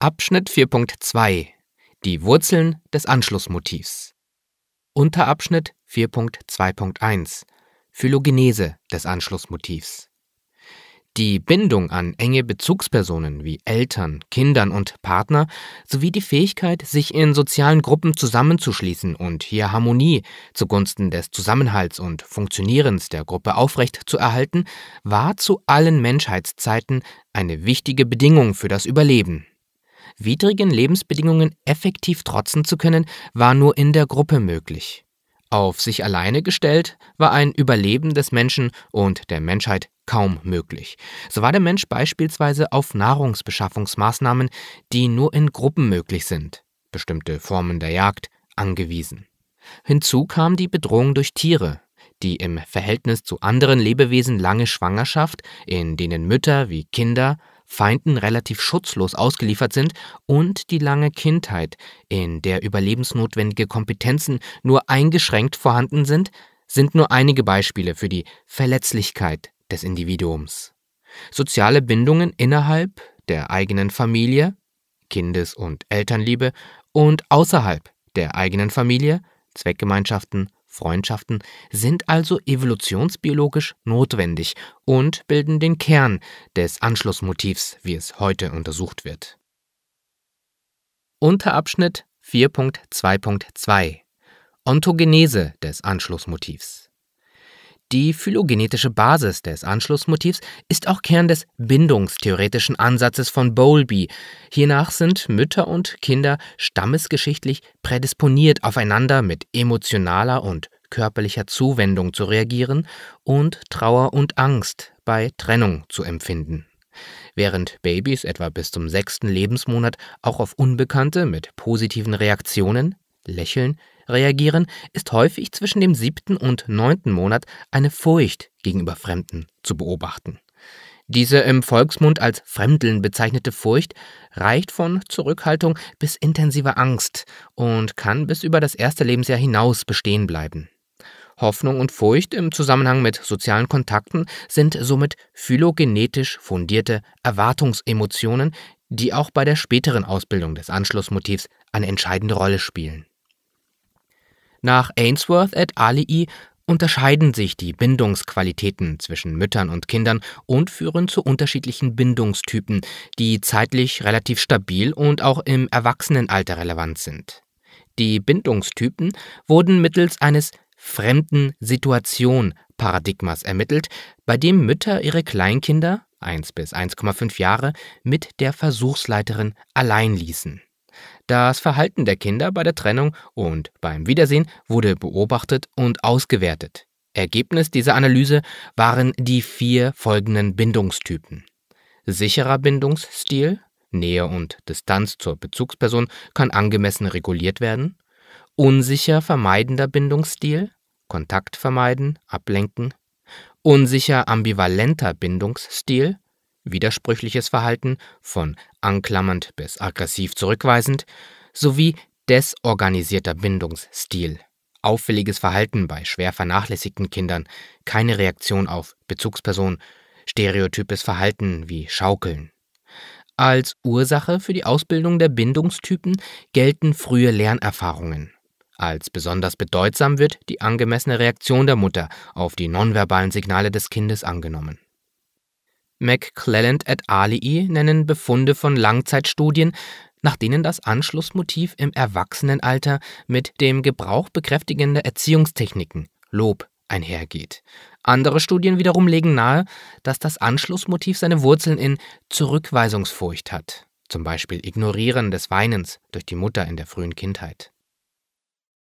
Abschnitt 4.2 Die Wurzeln des Anschlussmotivs. Unterabschnitt 4.2.1 Phylogenese des Anschlussmotivs. Die Bindung an enge Bezugspersonen wie Eltern, Kindern und Partner sowie die Fähigkeit, sich in sozialen Gruppen zusammenzuschließen und hier Harmonie zugunsten des Zusammenhalts und Funktionierens der Gruppe aufrechtzuerhalten, war zu allen Menschheitszeiten eine wichtige Bedingung für das Überleben. Widrigen Lebensbedingungen effektiv trotzen zu können, war nur in der Gruppe möglich. Auf sich alleine gestellt war ein Überleben des Menschen und der Menschheit kaum möglich. So war der Mensch beispielsweise auf Nahrungsbeschaffungsmaßnahmen, die nur in Gruppen möglich sind, bestimmte Formen der Jagd, angewiesen. Hinzu kam die Bedrohung durch Tiere, die im Verhältnis zu anderen Lebewesen lange Schwangerschaft, in denen Mütter wie Kinder Feinden relativ schutzlos ausgeliefert sind, und die lange Kindheit, in der überlebensnotwendige Kompetenzen nur eingeschränkt vorhanden sind nur einige Beispiele für die Verletzlichkeit des Individuums. Soziale Bindungen innerhalb der eigenen Familie, Kindes- und Elternliebe, und außerhalb der eigenen Familie, Zweckgemeinschaften, Freundschaften, sind also evolutionsbiologisch notwendig und bilden den Kern des Anschlussmotivs, wie es heute untersucht wird. Unterabschnitt 4.2.2 Ontogenese des Anschlussmotivs. Die phylogenetische Basis des Anschlussmotivs ist auch Kern des bindungstheoretischen Ansatzes von Bowlby. Hiernach sind Mütter und Kinder stammesgeschichtlich prädisponiert, aufeinander mit emotionaler und körperlicher Zuwendung zu reagieren und Trauer und Angst bei Trennung zu empfinden. Während Babys etwa bis zum 6. Lebensmonat auch auf Unbekannte mit positiven Reaktionen, Lächeln, reagieren, ist häufig zwischen dem 7. und 9. Monat eine Furcht gegenüber Fremden zu beobachten. Diese im Volksmund als Fremdeln bezeichnete Furcht reicht von Zurückhaltung bis intensiver Angst und kann bis über das erste Lebensjahr hinaus bestehen bleiben. Hoffnung und Furcht im Zusammenhang mit sozialen Kontakten sind somit phylogenetisch fundierte Erwartungsemotionen, die auch bei der späteren Ausbildung des Anschlussmotivs eine entscheidende Rolle spielen. Nach Ainsworth et al. Unterscheiden sich die Bindungsqualitäten zwischen Müttern und Kindern und führen zu unterschiedlichen Bindungstypen, die zeitlich relativ stabil und auch im Erwachsenenalter relevant sind. Die Bindungstypen wurden mittels eines Fremden-Situation-Paradigmas ermittelt, bei dem Mütter ihre Kleinkinder, 1 bis 1,5 Jahre, mit der Versuchsleiterin allein ließen. Das Verhalten der Kinder bei der Trennung und beim Wiedersehen wurde beobachtet und ausgewertet. Ergebnis dieser Analyse waren die 4 folgenden Bindungstypen. Sicherer Bindungsstil, Nähe und Distanz zur Bezugsperson kann angemessen reguliert werden. Unsicher vermeidender Bindungsstil, Kontakt vermeiden, ablenken. Unsicher ambivalenter Bindungsstil, widersprüchliches Verhalten, von anklammernd bis aggressiv zurückweisend, sowie desorganisierter Bindungsstil, auffälliges Verhalten bei schwer vernachlässigten Kindern, keine Reaktion auf Bezugsperson, stereotypes Verhalten wie Schaukeln. Als Ursache für die Ausbildung der Bindungstypen gelten frühe Lernerfahrungen. Als besonders bedeutsam wird die angemessene Reaktion der Mutter auf die nonverbalen Signale des Kindes angenommen. McClelland et al. Nennen Befunde von Langzeitstudien, nach denen das Anschlussmotiv im Erwachsenenalter mit dem Gebrauch bekräftigender Erziehungstechniken, Lob, einhergeht. Andere Studien wiederum legen nahe, dass das Anschlussmotiv seine Wurzeln in Zurückweisungsfurcht hat, zum Beispiel Ignorieren des Weinens durch die Mutter in der frühen Kindheit.